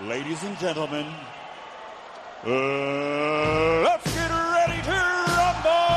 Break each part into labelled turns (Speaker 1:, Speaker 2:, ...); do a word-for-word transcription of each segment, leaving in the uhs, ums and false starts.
Speaker 1: Ladies and gentlemen, uh, let's get ready to rumble!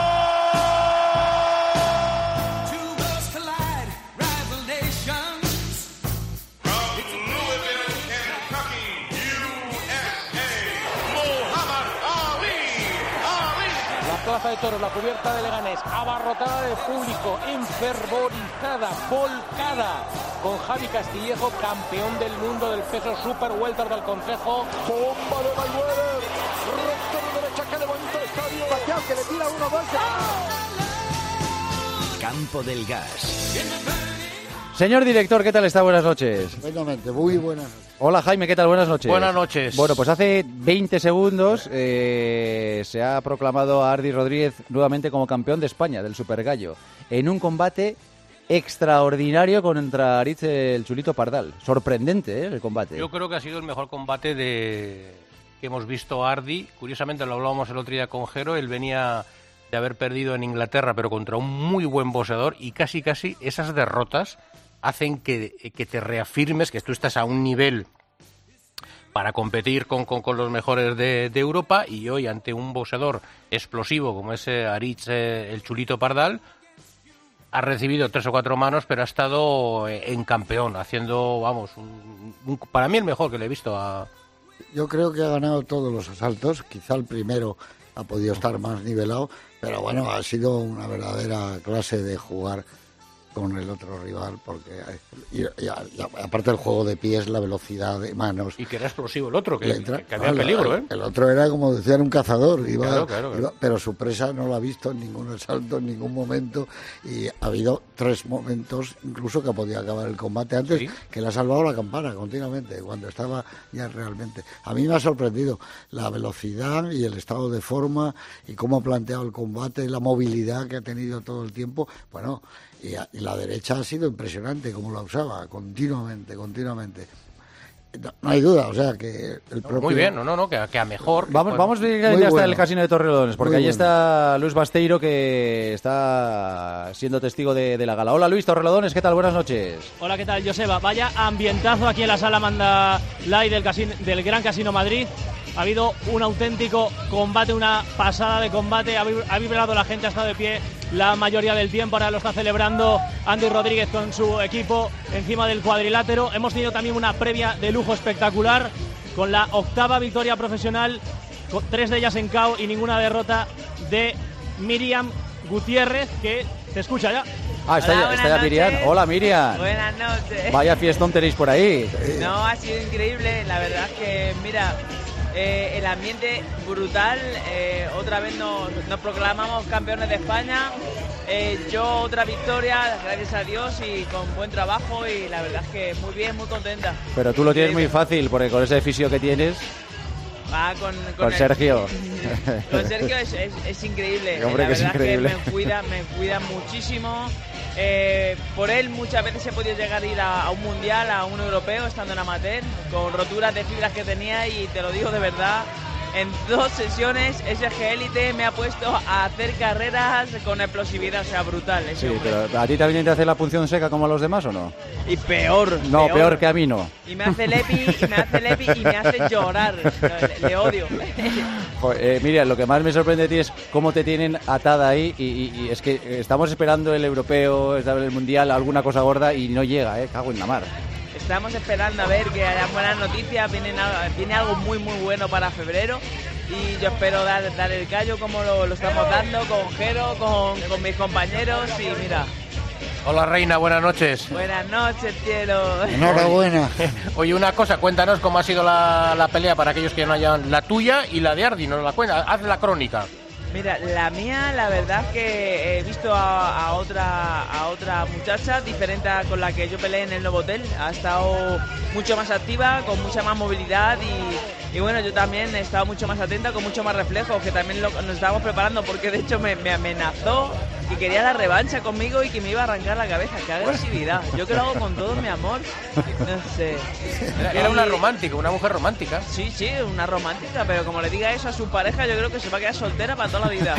Speaker 2: Two worlds collide, rival nations.
Speaker 3: From Louisville, Kentucky, U S A, Muhammad Ali. Ali.
Speaker 4: La plaza de toros, la cubierta de Leganés, abarrotada de público, enfervorizada, volcada, con Javi Castillejo, campeón del mundo del peso super welter del Consejo.
Speaker 5: Bomba de Mayweather, recto de derecha que levanta el estadio. Pacquiao que le tira uno, dos.
Speaker 6: Campo del Gas.
Speaker 7: Señor director, ¿qué tal está? Buenas noches.
Speaker 8: Buenamente, muy buenas noches.
Speaker 7: Hola Jaime, ¿qué tal? Buenas noches.
Speaker 9: Buenas noches.
Speaker 7: Bueno, pues hace veinte segundos eh, se ha proclamado a Ardi Rodríguez nuevamente como campeón de España del Super Gallo en un combate extraordinario contra Aritz el Chulito Pardal. Sorprendente, ¿eh? El combate.
Speaker 9: Yo creo que ha sido el mejor combate de que hemos visto a Ardi. Curiosamente lo hablábamos el otro día con Jero. Él venía de haber perdido en Inglaterra, pero contra un muy buen boxeador, y casi casi esas derrotas hacen que, que te reafirmes que tú estás a un nivel para competir con, con, con los mejores de, de Europa, y hoy ante un boxeador explosivo como ese Aritz eh, el Chulito Pardal, ha recibido tres o cuatro manos, pero ha estado en campeón, haciendo, vamos, un, un, para mí el mejor que le he visto a...
Speaker 8: Yo creo que ha ganado todos los asaltos, quizá el primero ha podido estar más nivelado, pero bueno, ha sido una verdadera clase de jugar con el otro rival, porque y, y, y, aparte del juego de pies, la velocidad de manos.
Speaker 9: Y que era explosivo el otro, que,
Speaker 8: entra,
Speaker 9: que había
Speaker 8: no,
Speaker 9: peligro, ¿eh?
Speaker 8: El, el otro era, como decían, un cazador, iba,
Speaker 9: claro, claro, claro.
Speaker 8: Iba, pero su presa no la ha visto en ningún asalto, en ningún momento, y ha habido tres momentos, incluso que podía acabar el combate antes, ¿sí? Que le ha salvado la campana continuamente, cuando estaba ya realmente. A mí me ha sorprendido la velocidad y el estado de forma, y cómo ha planteado el combate, la movilidad que ha tenido todo el tiempo. Bueno, y, a, y la derecha ha sido impresionante, como la usaba, continuamente, continuamente. No, no hay duda, o sea, que el propio...
Speaker 9: Muy bien, no, no, no, que, que a mejor...
Speaker 7: Vamos,
Speaker 9: que
Speaker 7: vamos directamente
Speaker 8: muy
Speaker 7: hasta
Speaker 8: bueno.
Speaker 7: el Casino de Torrelodones, porque
Speaker 8: Muy
Speaker 7: ahí
Speaker 8: bueno.
Speaker 7: está Luis Basteiro, que está siendo testigo de, de la gala. Hola Luis, Torrelodones, ¿qué tal? Buenas noches.
Speaker 10: Hola, ¿qué tal, Joseba? Vaya ambientazo aquí en la sala Manda Live del, casino, del Gran Casino Madrid. Ha habido un auténtico combate, una pasada de combate. Ha, ha vibrado la gente, ha estado de pie la mayoría del tiempo. Ahora lo está celebrando Andy Rodríguez con su equipo encima del cuadrilátero. Hemos tenido también una previa de lujo espectacular con la octava victoria profesional, con tres de ellas en K O y ninguna derrota de Miriam Gutiérrez, que te escucha ya.
Speaker 7: Ah, está,
Speaker 11: Hola,
Speaker 7: ya, está ya Miriam. Hola Miriam.
Speaker 11: Buenas noches.
Speaker 7: Vaya fiestón tenéis por ahí.
Speaker 11: No, ha sido increíble. La verdad es que, mira, eh, el ambiente brutal. Eh, otra vez nos, nos proclamamos campeones de España. Eh, yo otra victoria, gracias a Dios, y con buen trabajo, y la verdad es que muy bien, muy contenta.
Speaker 7: Pero tú lo tienes muy fácil, porque con ese fisio que tienes...
Speaker 11: Va con, con,
Speaker 7: con
Speaker 11: el,
Speaker 7: Sergio.
Speaker 11: Con Sergio es, es, es increíble.
Speaker 7: Hombre,
Speaker 11: la
Speaker 7: que es
Speaker 11: verdad
Speaker 7: increíble.
Speaker 11: es que me cuida, me cuida muchísimo. Eh, por él muchas veces he podido llegar a ir a, a un mundial, a un europeo, estando en amateur, con roturas de fibras que tenía, y te lo digo de verdad. En dos sesiones, S G Élite me ha puesto a hacer carreras con explosividad, o sea, brutal. Ese
Speaker 7: Sí,
Speaker 11: hombre.
Speaker 7: pero ¿a ti también te hace la punción seca como a los demás o no?
Speaker 11: Y peor.
Speaker 7: No, peor, peor que a mí no.
Speaker 11: Y me hace lepi, y me hace lepi, y me hace llorar. Le, le odio.
Speaker 7: Joder, eh, mira, lo que más me sorprende de ti es cómo te tienen atada ahí, y, y, y es que estamos esperando el europeo, el mundial, alguna cosa gorda, y no llega, eh, cago en la mar.
Speaker 11: Estamos esperando a ver que haya buenas noticias, viene, viene algo muy muy bueno para febrero, y yo espero dar, dar el callo como lo, lo estamos dando con Jero, con, con mis compañeros, y mira.
Speaker 9: Hola Reina, buenas noches.
Speaker 11: Buenas noches, cielo.
Speaker 8: Enhorabuena.
Speaker 9: Oye, una cosa, cuéntanos cómo ha sido la, la pelea para aquellos que no hayan, la tuya y la de Ardi, nos la cuenta, haz la crónica.
Speaker 11: Mira, la mía, la verdad es que he visto a, a otra a otra muchacha diferente a con la que yo peleé en el Novotel. Ha estado mucho más activa, con mucha más movilidad, y, y bueno, yo también he estado mucho más atenta, con mucho más reflejos, que también lo, nos estábamos preparando, porque de hecho me, me amenazó que quería la revancha conmigo y que me iba a arrancar la cabeza. ¡Qué agresividad! Yo que lo hago con todo mi amor. No sé.
Speaker 9: Era, era una romántica, una mujer romántica.
Speaker 11: Sí, sí, una romántica, pero como le diga eso a su pareja, yo creo que se va a quedar soltera para toda la vida.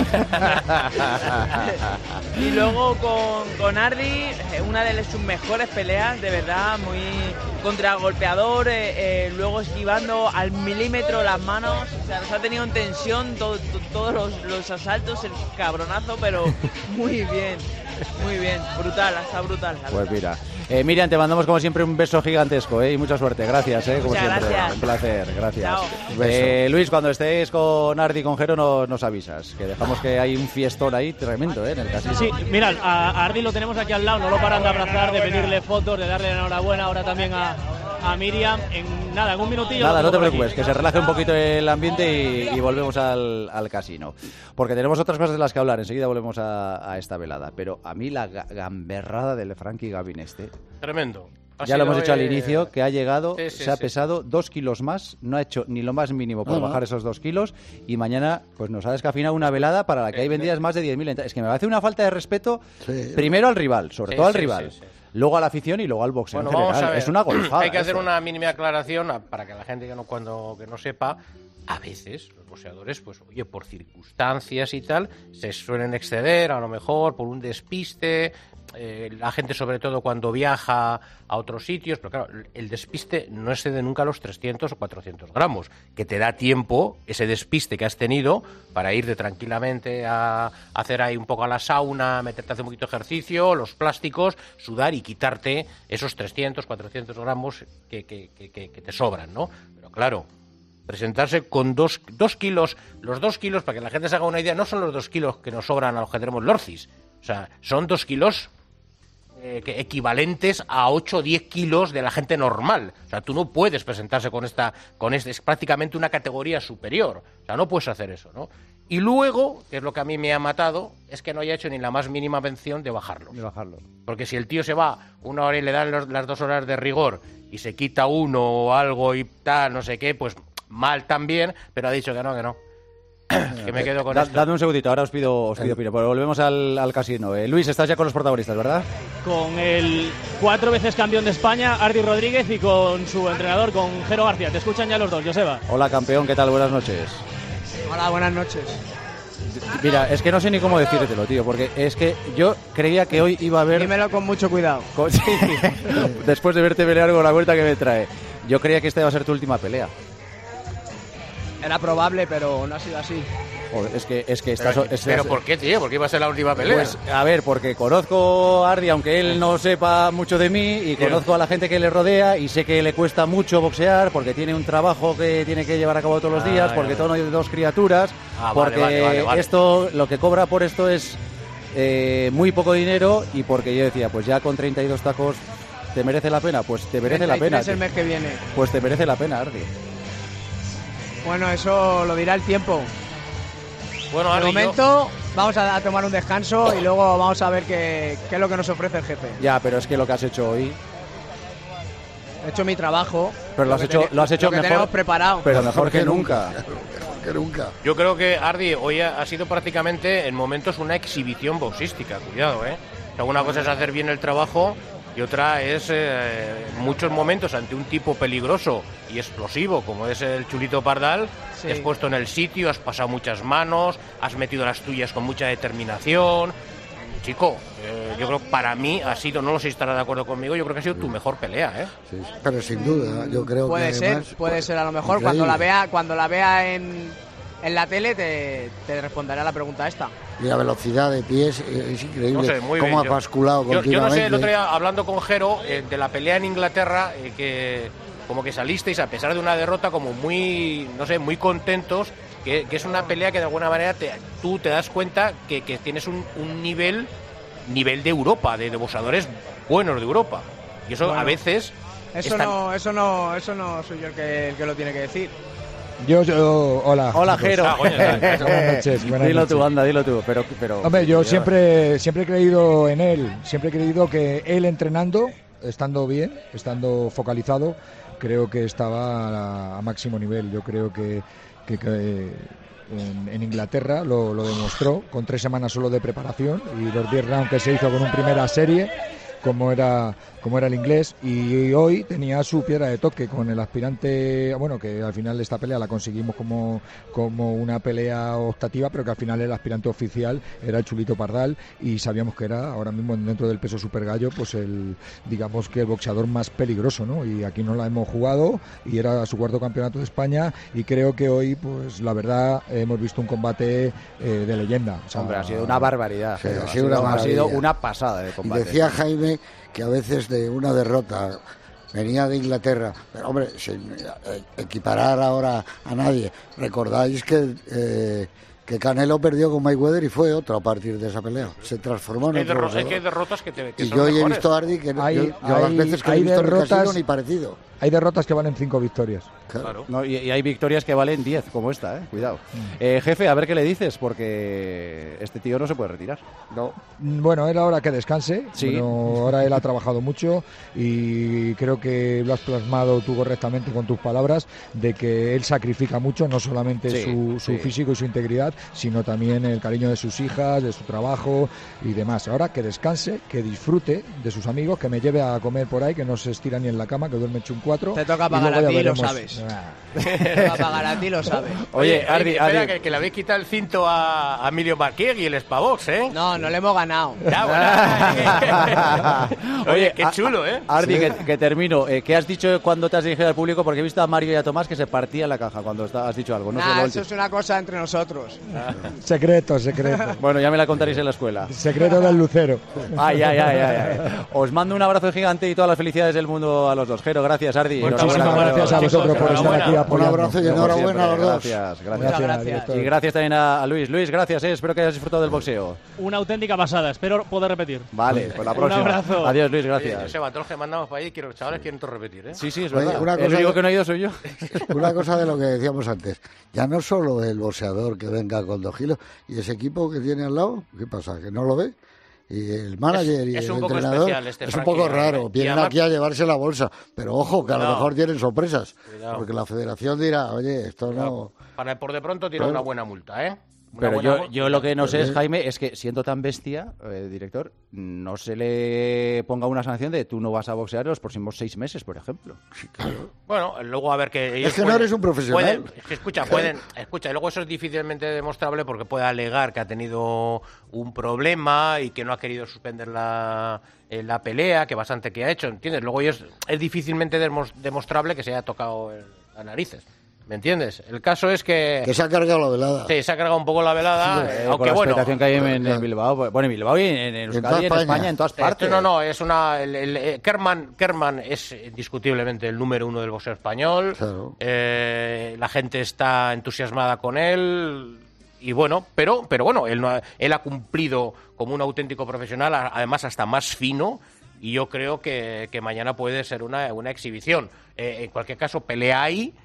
Speaker 11: Y luego con, con Ardi, una de sus mejores peleas, de verdad, muy contragolpeador, eh, eh, luego esquivando al milímetro las manos, o sea, nos ha tenido en tensión todo, to, todos los, los asaltos, el cabronazo, pero muy bien, muy bien, brutal, hasta brutal.
Speaker 7: Pues mira, eh, Miriam, te mandamos como siempre un beso gigantesco, ¿eh? Y mucha suerte, gracias, ¿eh? Como
Speaker 11: Muchas
Speaker 7: siempre,
Speaker 11: gracias.
Speaker 7: un placer, gracias.
Speaker 11: Chao.
Speaker 7: Eh, Luis, cuando estés con Ardi y con Jero nos, nos avisas, que dejamos que hay un fiestón ahí tremendo, ¿eh? En el casino.
Speaker 10: Sí, mira, a, a Ardi lo tenemos aquí al lado, no lo paran de abrazar, de pedirle fotos, de darle la enhorabuena, ahora también a, a Miriam. En nada, en un minutillo.
Speaker 7: Nada, no te
Speaker 10: por
Speaker 7: preocupes,
Speaker 10: aquí.
Speaker 7: que se relaje un poquito el ambiente y, y volvemos al, al casino. Porque tenemos otras cosas de las que hablar, enseguida volvemos a, a esta velada. Pero a mí la ga- gamberrada del Frankie Gavin este...
Speaker 9: Tremendo. Ha
Speaker 7: Ya lo
Speaker 9: sido,
Speaker 7: hemos dicho al
Speaker 9: eh,
Speaker 7: inicio, que ha llegado,
Speaker 9: sí, sí,
Speaker 7: se ha
Speaker 9: sí.
Speaker 7: pesado dos kilos más, no ha hecho ni lo más mínimo por
Speaker 8: No, no.
Speaker 7: bajar esos dos kilos y mañana pues nos ha descafinado una velada para la que hay vendidas más de diez mil entradas. Es que me parece una falta de respeto
Speaker 8: Sí.
Speaker 7: primero al rival, sobre
Speaker 9: Sí,
Speaker 7: todo al
Speaker 9: sí,
Speaker 7: rival,
Speaker 9: sí, sí.
Speaker 7: luego a la afición y luego al boxeo
Speaker 9: Bueno,
Speaker 7: en
Speaker 9: vamos
Speaker 7: general.
Speaker 9: a ver.
Speaker 7: Es una golfada.
Speaker 9: Hay que hacer
Speaker 7: esto.
Speaker 9: una mínima aclaración a- para que la gente que no cuando que no sepa, a veces los boxeadores, pues oye, por circunstancias y tal, se suelen exceder, a lo mejor por un despiste. Eh, la gente, sobre todo cuando viaja a otros sitios, pero claro, el despiste no excede nunca los trescientos o cuatrocientos gramos, que te da tiempo, ese despiste que has tenido, para irte tranquilamente a hacer ahí un poco a la sauna, meterte a hacer un poquito de ejercicio, los plásticos, sudar y quitarte esos trescientos, cuatrocientos gramos que, que, que, que- que te sobran, ¿no? Pero claro, presentarse con dos, dos kilos, los dos kilos, para que la gente se haga una idea, no son los dos kilos que nos sobran a los que tenemos Lorcis, o sea, son dos kilos eh, que equivalentes a ocho o diez kilos de la gente normal. O sea, tú no puedes presentarse con esta, con este, es prácticamente una categoría superior. O sea, no puedes hacer eso, ¿no? Y luego, que es lo que a mí me ha matado, es que no haya hecho ni la más mínima mención de bajarlo.
Speaker 7: De bajarlo.
Speaker 9: Porque si el tío se va una hora y le dan los- las dos horas de rigor y se quita uno o algo y tal, no sé qué, pues mal también, pero ha dicho que no, que no. Que me quedo con
Speaker 7: Da-
Speaker 9: esto.
Speaker 7: Dadme un segundito, ahora os pido, os pido opinión. Pero volvemos al, al casino. Eh, Luis, estás ya con los protagonistas, ¿verdad?
Speaker 10: Con el cuatro veces campeón de España, Ardi Rodríguez, y con su entrenador, con Jero García. Te escuchan ya los dos, Joseba.
Speaker 7: Hola, campeón, ¿qué tal? Buenas noches.
Speaker 12: Hola, buenas noches.
Speaker 7: Mira, es que no sé ni cómo decírtelo, tío, porque es que yo creía que hoy iba a haber...
Speaker 12: Dímelo con mucho cuidado.
Speaker 7: Co- sí, después de verte pelear con la vuelta que me trae. Yo creía que esta iba a ser tu última pelea.
Speaker 12: Era probable, pero no ha sido así.
Speaker 7: Joder, es que, es que estás...
Speaker 9: Pero,
Speaker 7: estás-
Speaker 9: pero ¿por qué, tío? ¿Por qué iba a ser la última pelea?
Speaker 7: Pues, a ver, porque conozco a Ardi, aunque él no sepa mucho de mí, y conozco a la gente que le rodea, y sé que le cuesta mucho boxear, porque tiene un trabajo que tiene que llevar a cabo todos los días,
Speaker 9: Ah,
Speaker 7: porque
Speaker 9: ya, ya.
Speaker 7: tiene dos criaturas,
Speaker 9: Ah, vale,
Speaker 7: porque
Speaker 9: vale, vale, vale.
Speaker 7: esto, lo que cobra por esto es eh, muy poco dinero, y porque yo decía, pues ya con treinta y dos tacos, ¿te merece la pena? Pues te merece la pena.
Speaker 12: treinta y tres el mes que viene.
Speaker 7: Pues te merece la pena, Ardi.
Speaker 12: Bueno, eso lo dirá el tiempo.
Speaker 9: Bueno,
Speaker 12: De
Speaker 9: Ardi, yo-
Speaker 12: momento vamos a, a tomar un descanso y luego vamos a ver qué, qué es lo que nos ofrece el jefe.
Speaker 7: Ya, pero es que lo que has hecho hoy...
Speaker 12: He hecho mi trabajo.
Speaker 7: Pero lo has
Speaker 12: que
Speaker 7: hecho,
Speaker 12: teni-
Speaker 7: lo has hecho
Speaker 12: lo que
Speaker 7: mejor,
Speaker 12: teníamos preparado.
Speaker 7: pero mejor que nunca.
Speaker 8: Mejor que nunca.
Speaker 9: Yo creo que Ardi hoy ha, ha sido prácticamente en momentos una exhibición boxística, cuidado, ¿eh? O sea, una cosa es hacer bien el trabajo y otra es eh, en muchos momentos ante un tipo peligroso y explosivo como es el Chulito Pardal,
Speaker 12: Sí.
Speaker 9: te has puesto en el sitio, has pasado muchas manos, has metido las tuyas con mucha determinación. Chico, eh, yo creo que para mí ha sido, no lo sé si estará de acuerdo conmigo, yo creo que ha sido tu mejor pelea, ¿eh?
Speaker 8: Sí, sí. Pero sin duda, yo creo
Speaker 12: Puede
Speaker 8: que
Speaker 12: ser,
Speaker 8: además,
Speaker 12: puede ser a lo mejor.
Speaker 8: increíble.
Speaker 12: Cuando la vea, cuando la vea en, en la tele te, te responderé a la pregunta esta.
Speaker 8: Y la velocidad de pies eh, es increíble.
Speaker 9: No sé, muy
Speaker 8: cómo
Speaker 9: bien.
Speaker 8: ha
Speaker 9: Yo-
Speaker 8: basculado
Speaker 9: yo, yo no
Speaker 8: continuamente.
Speaker 9: sé, el otro día hablando con Jero eh, de la pelea en Inglaterra, eh, que como que salisteis a pesar de una derrota como muy, no sé, muy contentos, que, que es una pelea que de alguna manera te- tú te das cuenta que, que tienes un, un nivel nivel de Europa, de, de boxeadores buenos de Europa. Y eso
Speaker 12: Bueno,
Speaker 9: a veces...
Speaker 12: Eso
Speaker 9: es tan-
Speaker 12: no, eso no, eso no soy yo el que, el que lo tiene que decir.
Speaker 13: Yo, yo, hola.
Speaker 7: Hola,
Speaker 13: chicos.
Speaker 7: Jero.
Speaker 9: Ah, coño,
Speaker 13: Buenas noches, buenas
Speaker 7: dilo
Speaker 13: noches.
Speaker 7: tú, anda, dilo tú. Pero, pero,
Speaker 13: Hombre, yo
Speaker 7: ya-
Speaker 13: siempre, siempre he creído en él, siempre he creído que él entrenando, estando bien, estando focalizado, creo que estaba a, a máximo nivel. Yo creo que, que, que en, en Inglaterra lo, lo demostró con tres semanas solo de preparación y los diez rounds que se hizo con un primera serie como era como era el inglés, y hoy tenía su piedra de toque con el aspirante, bueno, que al final esta pelea la conseguimos como, como una pelea optativa, pero que al final el aspirante oficial era el Chulito Pardal, y sabíamos que era ahora mismo dentro del peso super gallo, pues el, digamos que el boxeador más peligroso, ¿no? Y aquí no la hemos jugado, y era su cuarto campeonato de España, y creo que hoy, pues la verdad, hemos visto un combate eh, de leyenda. O sea,
Speaker 7: hombre, ha sido una barbaridad.
Speaker 8: Sí,
Speaker 7: ha,
Speaker 8: ha,
Speaker 7: sido,
Speaker 8: sido
Speaker 7: ha sido una pasada de combate.
Speaker 8: Y decía Jaime que a veces de una derrota venía de Inglaterra, pero hombre, sin equiparar ahora a nadie, recordáis que eh, que Canelo perdió con Mayweather y fue otro a partir de esa pelea, se transformó en
Speaker 9: hay
Speaker 8: otro
Speaker 9: derro- es que hay
Speaker 8: boxeador.
Speaker 9: derrotas que, te, que
Speaker 8: Y
Speaker 9: son
Speaker 8: yo hoy he
Speaker 9: mejores.
Speaker 8: visto a Ardi que no-
Speaker 13: Hay-
Speaker 8: yo, yo
Speaker 13: hay-
Speaker 8: las veces que he
Speaker 13: hay
Speaker 8: visto en el
Speaker 13: derrotas-
Speaker 8: casino ni parecido.
Speaker 13: Hay derrotas que valen cinco victorias.
Speaker 8: Claro.
Speaker 7: No, y, y hay victorias que valen diez, como esta, ¿eh? Cuidado.
Speaker 13: Mm.
Speaker 7: Eh, jefe, a ver qué le dices, porque este tío no se puede retirar.
Speaker 8: No.
Speaker 13: Bueno, era hora que descanse,
Speaker 7: Sí.
Speaker 13: pero ahora él ha trabajado mucho y creo que lo has plasmado tú correctamente con tus palabras, de que él sacrifica mucho, no solamente
Speaker 7: Sí,
Speaker 13: su, su
Speaker 7: sí.
Speaker 13: físico y su integridad, sino también el cariño de sus hijas, de su trabajo y demás. Ahora que descanse, que disfrute de sus amigos, que me lleve a comer por ahí, que no se estira ni en la cama, que duerme hecho un cuatro.
Speaker 12: Te toca
Speaker 13: y
Speaker 12: pagar
Speaker 13: luego
Speaker 12: a
Speaker 13: ya
Speaker 12: ti, lo
Speaker 13: veremos.
Speaker 12: sabes.
Speaker 13: Ah.
Speaker 12: Te va a pagar a ti, lo sabes.
Speaker 7: Oye, Ardi,
Speaker 9: espera,
Speaker 7: Ardi.
Speaker 9: Que, que le habéis quitado el cinto a, a Emilio Marqués y el Spavox, ¿eh?
Speaker 12: No, no le hemos ganado.
Speaker 9: Ya, bueno. Oye, qué
Speaker 7: a-
Speaker 9: chulo, ¿eh?
Speaker 7: Ardi, que, que termino. Eh, ¿Qué has dicho cuando te has dirigido al público? Porque he visto a Mario y a Tomás que se partían la caja cuando está- has dicho algo. No sé
Speaker 12: Nah,
Speaker 7: lo
Speaker 12: eso
Speaker 7: último.
Speaker 12: es una cosa entre nosotros.
Speaker 13: Secreto, secreto.
Speaker 7: Bueno, ya me la contaréis en la escuela.
Speaker 13: Secreto del lucero.
Speaker 7: Ay, ay, ay, ay, ay. Os mando un abrazo gigante y todas las felicidades del mundo a los dos. Jero, gracias, Ardi.
Speaker 13: Muchísimas
Speaker 7: Enhorabuena.
Speaker 13: gracias a vosotros por estar aquí
Speaker 8: Un
Speaker 13: apoyando.
Speaker 8: abrazo y
Speaker 7: Como
Speaker 8: enhorabuena a los
Speaker 7: siempre.
Speaker 8: dos.
Speaker 7: Gracias, gracias.
Speaker 12: Muchas gracias.
Speaker 13: director.
Speaker 7: Y gracias también a, a Luis. Luis, gracias, eh. Espero que hayas disfrutado del boxeo.
Speaker 10: Una auténtica pasada, espero poder repetir.
Speaker 7: Vale, pues la
Speaker 10: Un
Speaker 7: próxima.
Speaker 10: abrazo.
Speaker 7: Adiós, Luis,
Speaker 9: Oye,
Speaker 7: gracias.
Speaker 9: Seba, todos los que mandamos para ahí, quiero que los chavales quieren todo repetir, ¿eh?
Speaker 7: Sí, sí, es
Speaker 8: Oye,
Speaker 7: verdad.
Speaker 8: una
Speaker 7: El
Speaker 8: cosa
Speaker 7: único
Speaker 8: de-
Speaker 7: que no he ido soy yo.
Speaker 8: Una cosa de lo que decíamos antes, ya no solo el boxeador que venga con dos kilos, y ese equipo que tiene al lado, ¿qué pasa? ¿Que no lo ve? Y el manager y
Speaker 9: Es- es
Speaker 8: el
Speaker 9: un poco
Speaker 8: entrenador
Speaker 9: especial este
Speaker 8: es un
Speaker 9: Frankie,
Speaker 8: poco
Speaker 9: ¿eh?
Speaker 8: raro,
Speaker 9: Y
Speaker 8: vienen
Speaker 9: además-
Speaker 8: aquí a llevarse la bolsa, pero ojo, que a lo
Speaker 9: Cuidado.
Speaker 8: mejor tienen sorpresas,
Speaker 9: Cuidado.
Speaker 8: porque la federación dirá, oye, esto no...
Speaker 9: Para por de pronto tiene
Speaker 8: Claro.
Speaker 9: una buena multa, ¿eh? Una
Speaker 7: Pero
Speaker 9: buena
Speaker 7: yo,
Speaker 9: mul-
Speaker 7: yo lo que no sé es,
Speaker 8: Eh.
Speaker 7: Jaime, es que siendo tan bestia, eh, director, no se le ponga una sanción de tú no vas a boxear los próximos seis meses, por ejemplo.
Speaker 9: Bueno, luego a ver que ellos
Speaker 8: Es que no
Speaker 9: pueden-
Speaker 8: eres un profesional.
Speaker 9: pueden- es que escucha, pueden, escucha, y luego eso es difícilmente demostrable porque puede alegar que ha tenido un problema y que no ha querido suspender la, eh, la pelea, que bastante que ha hecho, ¿entiendes? Luego ellos, es difícilmente demos- demostrable que se haya tocado el- las narices. ¿Me entiendes? El caso es que...
Speaker 8: Que se ha cargado la velada.
Speaker 9: Sí, se ha cargado un poco la velada,
Speaker 7: Eh,
Speaker 9: eh,
Speaker 7: con
Speaker 9: aunque
Speaker 7: la
Speaker 9: bueno...
Speaker 7: expectación que hay en, en Bilbao, pues, bueno, en Bilbao y en, en Euskadi,
Speaker 8: toda
Speaker 7: en
Speaker 8: España.
Speaker 7: España, en todas
Speaker 9: Esto
Speaker 7: partes.
Speaker 9: no, no, es una. El, el- eh, Kerman, Kerman es indiscutiblemente el número uno del boxeo español.
Speaker 8: Claro.
Speaker 9: Eh, la gente está entusiasmada con él. Y bueno, pero, pero bueno, él, no ha, él ha cumplido como un auténtico profesional, a- además hasta más fino. Y yo creo que, que mañana puede ser una, una exhibición. Eh, en cualquier caso, pelea ahí.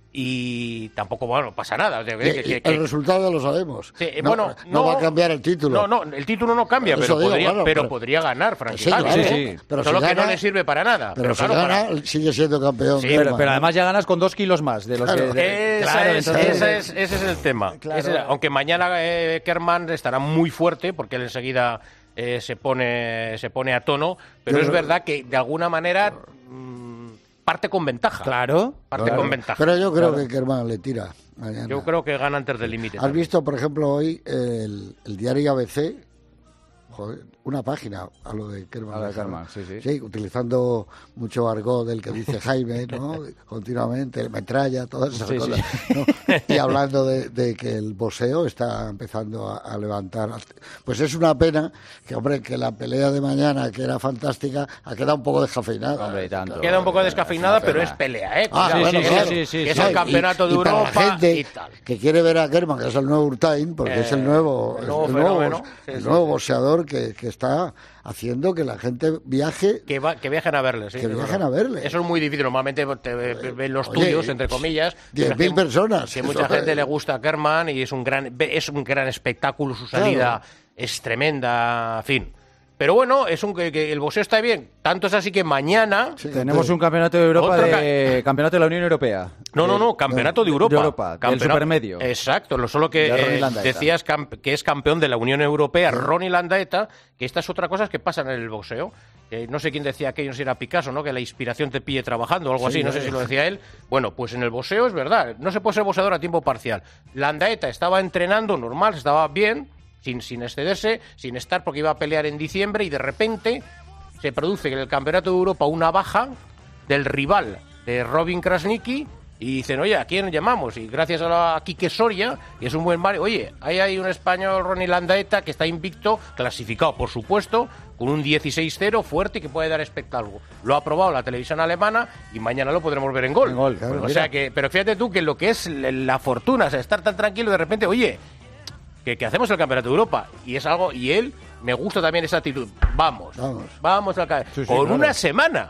Speaker 9: Y tampoco, bueno, pasa nada. O sea, que-
Speaker 8: Y-
Speaker 9: que-
Speaker 8: y
Speaker 9: que-
Speaker 8: el resultado lo sabemos.
Speaker 9: Sí, eh,
Speaker 8: no,
Speaker 9: bueno,
Speaker 8: no
Speaker 9: no-
Speaker 8: va a cambiar el título.
Speaker 9: No, no, el título no cambia,
Speaker 8: Eso
Speaker 9: pero,
Speaker 8: digo,
Speaker 9: podría,
Speaker 8: bueno,
Speaker 9: pero
Speaker 8: pero-
Speaker 9: podría ganar, Frankie.
Speaker 8: Sí, claro,
Speaker 7: sí,
Speaker 8: ¿eh?
Speaker 7: sí.
Speaker 8: Pero
Speaker 9: Solo
Speaker 8: si
Speaker 9: que
Speaker 8: gana,
Speaker 9: no le sirve para nada.
Speaker 8: Pero,
Speaker 9: Pero,
Speaker 8: si
Speaker 9: claro,
Speaker 8: gana,
Speaker 9: para-
Speaker 8: sigue siendo campeón.
Speaker 9: Sí,
Speaker 7: Pero,
Speaker 8: Kerman,
Speaker 7: pero
Speaker 8: ¿eh?
Speaker 7: además ya ganas con dos kilos más de los
Speaker 8: Claro.
Speaker 7: que... de-
Speaker 9: Esa
Speaker 7: claro,
Speaker 9: es-
Speaker 7: entonces-
Speaker 9: esa es- ese es el tema.
Speaker 7: Claro.
Speaker 9: Ese- aunque mañana eh, Kerman estará muy fuerte porque él enseguida eh, se pone se pone a tono, pero
Speaker 8: Yo
Speaker 9: es
Speaker 8: creo-
Speaker 9: verdad que de alguna manera mm, parte con ventaja.
Speaker 7: Claro.
Speaker 9: Parte
Speaker 8: Claro.
Speaker 9: con ventaja.
Speaker 8: Pero yo creo
Speaker 9: Claro.
Speaker 8: que Kerman le tira mañana.
Speaker 9: Yo creo que gana antes del límite.
Speaker 8: ¿Has
Speaker 9: también.
Speaker 8: visto, por ejemplo, hoy el, el diario A B C? Joder, una página a lo de Kerman.
Speaker 7: A lo de Kerman, sí, sí.
Speaker 8: Sí, utilizando mucho argot del que dice Jaime, ¿no? Continuamente, metralla, todas esas
Speaker 7: Sí, sí.
Speaker 8: cosas. ¿no? Y hablando de, de que el boxeo está empezando a, a levantar. Pues es una pena que, hombre, que la pelea de mañana, que era fantástica, ha quedado un poco descafeinada.
Speaker 7: Hombre, y tanto.
Speaker 9: Queda un poco descafeinada, pero es pelea, ¿eh?
Speaker 8: Ah,
Speaker 9: Cuidado,
Speaker 8: bueno,
Speaker 9: que
Speaker 8: claro.
Speaker 9: es-
Speaker 7: sí, sí,
Speaker 9: que es
Speaker 7: sí.
Speaker 9: el campeonato
Speaker 8: Y-
Speaker 9: de
Speaker 8: y para la
Speaker 9: Europa
Speaker 8: gente
Speaker 9: y tal.
Speaker 8: que quiere ver a Kerman, que es el nuevo Urtain, porque
Speaker 9: Eh,
Speaker 8: es el nuevo,
Speaker 9: el nuevo
Speaker 8: el nuevo,
Speaker 9: fenómeno. Sí,
Speaker 8: el
Speaker 9: sí,
Speaker 8: nuevo
Speaker 9: sí.
Speaker 8: boxeador que, que está haciendo que la gente viaje.
Speaker 9: Que, va- que viajen a verle, sí.
Speaker 8: Que
Speaker 9: es
Speaker 8: viajen
Speaker 9: verdad.
Speaker 8: a verle.
Speaker 9: Eso es muy difícil. Normalmente te ven los
Speaker 8: Oye,
Speaker 9: tuyos, entre comillas.
Speaker 8: diez
Speaker 9: pero
Speaker 8: mil
Speaker 9: que-
Speaker 8: personas.
Speaker 9: Que mucha
Speaker 8: Eso
Speaker 9: gente
Speaker 8: es.
Speaker 9: le gusta a Kerman y es un gran, es un gran espectáculo. Su salida
Speaker 8: Claro.
Speaker 9: es tremenda. En fin. Pero bueno, es un que, que el boxeo está bien. Tanto es así que mañana...
Speaker 7: Sí, tenemos un campeonato de Europa, de, campeonato de la Unión Europea.
Speaker 9: No, no, no, campeonato de Europa.
Speaker 7: De Europa,
Speaker 9: campeonato,
Speaker 7: del supermedio.
Speaker 9: Exacto, lo solo que eh, decías que es campeón de la Unión Europea, sí. Ronnie Landaeta, que esta es otra cosa que pasa en el boxeo. Eh, no sé quién decía aquello, no sé si era Picasso, ¿no? Que la inspiración te pille trabajando o algo sí, así, no sé si lo decía él. Bueno, pues en el boxeo es verdad, no se puede ser boxeador a tiempo parcial. Landaeta estaba entrenando normal, estaba bien, sin, sin excederse, sin estar porque iba a pelear en diciembre y de repente se produce en el Campeonato de Europa una baja del rival de Robin Krasniqi y dicen, oye, ¿a quién llamamos? Y gracias a, la, a Quique Soria, que es un buen mar, oye, ahí hay un español, Ronnie Landaeta, que está invicto, clasificado, por supuesto, con un dieciséis cero fuerte y que puede dar espectáculo. Lo ha probado la televisión alemana y mañana lo podremos ver en gol. En gol claro, o sea que, pero fíjate tú que lo que es la fortuna, o sea, estar tan tranquilo de repente, oye, que, que hacemos el Campeonato de Europa y es algo, y él, me gusta también esa actitud, vamos, vamos, vamos a caer. Sí, sí, con claro. una semana,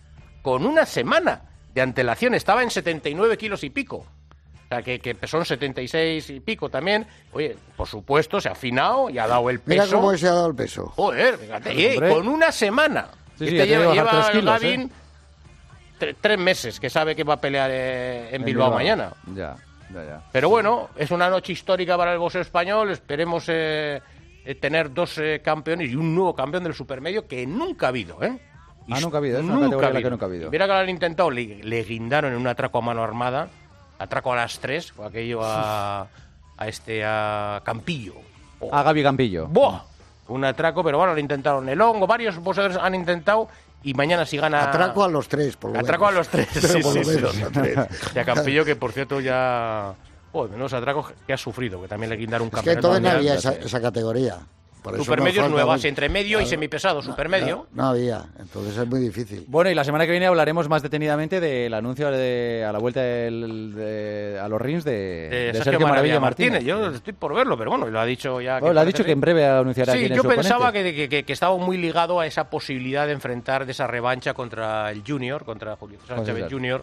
Speaker 9: con una semana de antelación, estaba en setenta y nueve kilos y pico. O sea, que, que son setenta y seis y pico también. Oye, por supuesto, se ha afinado y ha dado el peso.
Speaker 8: Mira cómo se ha dado el peso.
Speaker 9: Joder, fíjate, eh, con una semana. Sí, sí, este lleva, lleva kilos, Gavin ¿eh? tre, tres meses que sabe que va a pelear eh, en, en Bilbao, Bilbao mañana.
Speaker 7: Ya, ya, ya.
Speaker 9: Pero bueno, es una noche histórica para el boxeo español. Esperemos eh, eh, tener dos eh, campeones y un nuevo campeón del supermedio que nunca ha habido, ¿eh?
Speaker 7: Ah, nunca ha habido, es una nunca categoría la que nunca ha habido.
Speaker 9: Y mira que lo han intentado, le, le guindaron en un atraco a mano armada, atraco a las tres, o aquello a, a este, a Campillo.
Speaker 7: Oh. A Gaby Campillo.
Speaker 9: ¡Buah! Un atraco, pero bueno, lo intentaron el hongo, varios boxeadores han intentado, y mañana si gana...
Speaker 8: Atraco a los tres, por lo menos.
Speaker 9: Atraco a los tres, sí,
Speaker 8: por lo
Speaker 9: sí,
Speaker 8: menos,
Speaker 9: sí.
Speaker 8: A tres.
Speaker 9: Y a Campillo, que por cierto ya... Oh, menos atraco que ha sufrido, que también le guindaron un
Speaker 8: campeonato. Es que entonces no había esa, esa categoría. Por
Speaker 9: supermedio es nueva, entre medio claro, y semipesado, supermedio.
Speaker 8: No, no había, entonces es muy difícil.
Speaker 7: Bueno, y la semana que viene hablaremos más detenidamente del anuncio de, a la vuelta del, de, a los rings de,
Speaker 9: de,
Speaker 7: de
Speaker 9: Sergio,
Speaker 7: Sergio Maravilla
Speaker 9: Martínez.
Speaker 7: Martínez.
Speaker 9: Yo estoy por verlo, pero bueno, lo ha dicho ya.
Speaker 7: Bueno, que lo ha dicho que en breve anunciará
Speaker 9: sí,
Speaker 7: quién es
Speaker 9: yo
Speaker 7: su
Speaker 9: pensaba que, que, que estaba muy ligado a esa posibilidad de enfrentar de esa revancha contra el Junior, contra Julio César Chávez Junior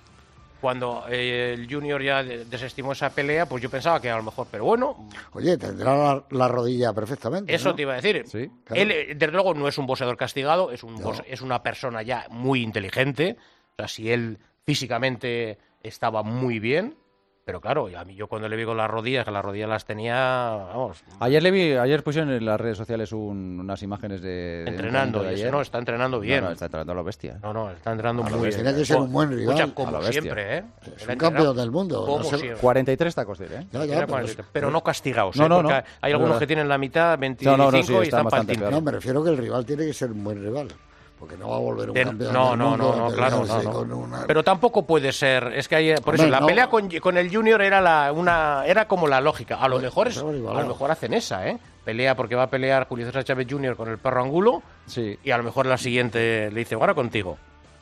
Speaker 9: Cuando eh, el Junior ya desestimó esa pelea, pues yo pensaba que a lo mejor, pero bueno...
Speaker 8: Oye, tendrá la, la rodilla perfectamente,
Speaker 9: Eso
Speaker 8: ¿no?
Speaker 9: te iba a decir.
Speaker 8: Sí, claro.
Speaker 9: Él, desde luego, no es un boxeador castigado, es, un
Speaker 8: no.
Speaker 9: boxe, es una persona ya muy inteligente. O sea, si él físicamente estaba muy bien... Pero claro, a mí yo cuando le vi con las rodillas, que las rodillas las tenía, vamos...
Speaker 7: Ayer le vi, ayer pusieron en las redes sociales un, unas imágenes de...
Speaker 9: Entrenando,
Speaker 7: de
Speaker 9: y
Speaker 7: ayer.
Speaker 9: eso no, está entrenando bien.
Speaker 7: No, no, está entrenando a lo bestia.
Speaker 9: No, no, está entrenando
Speaker 8: a
Speaker 9: muy bien.
Speaker 8: Tiene que ser un buen rival.
Speaker 9: Escucha, como siempre, ¿eh?
Speaker 8: Es un campeón del mundo.
Speaker 9: Como
Speaker 8: no sé,
Speaker 9: siempre.
Speaker 7: cuarenta y tres tacos tiene, ¿eh?
Speaker 8: Ya, ya,
Speaker 9: pero, pero no castigados,
Speaker 7: no,
Speaker 9: ¿eh?
Speaker 7: no,
Speaker 9: Porque
Speaker 7: no.
Speaker 9: hay algunos que tienen la mitad, veinticinco,
Speaker 7: no, no, no, sí,
Speaker 9: y están para el
Speaker 8: No, me refiero que el rival tiene que ser un buen rival. Porque no va a volver un
Speaker 9: de,
Speaker 8: campeón
Speaker 9: no,
Speaker 8: del
Speaker 9: no,
Speaker 8: mundo.
Speaker 9: No, no, claro, no, no.
Speaker 8: Una...
Speaker 9: Pero tampoco puede ser. Es que hay, por
Speaker 8: Hombre,
Speaker 9: eso la
Speaker 8: no.
Speaker 9: pelea con, con el Junior era la una era como la lógica. A lo mejor es, a lo mejor hacen esa, ¿eh? Pelea porque va a pelear Julio César Chávez Junior con el Perro Angulo.
Speaker 7: Sí.
Speaker 9: Y a lo mejor la siguiente le dice, ahora contigo.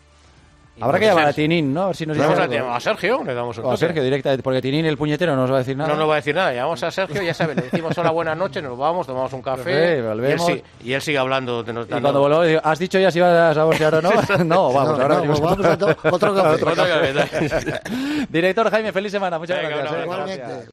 Speaker 7: Y Habrá que llamar a Tinín, ¿no? A ver si nos
Speaker 9: Vamos
Speaker 7: llama...
Speaker 9: a, a Sergio, le damos un
Speaker 7: o a Sergio directamente, porque Tinín, el puñetero, no nos va a decir nada.
Speaker 9: No nos va a decir nada. Llamamos a Sergio, ya sabes, le decimos hola, buenas noches, nos vamos, tomamos un café.
Speaker 7: Sí,
Speaker 9: y, él sigue, y él sigue hablando. De nos,
Speaker 7: y cuando volvamos, ¿has dicho ya si vas a boxear o no? No, vamos,
Speaker 8: no,
Speaker 7: ahora
Speaker 8: no,
Speaker 7: venimos.
Speaker 8: Pues vamos a to otro café.
Speaker 7: Otro café. Director Jaime, feliz semana. Muchas
Speaker 9: Venga,
Speaker 7: gracias.
Speaker 9: no,
Speaker 7: Eh,
Speaker 9: no,
Speaker 7: gracias.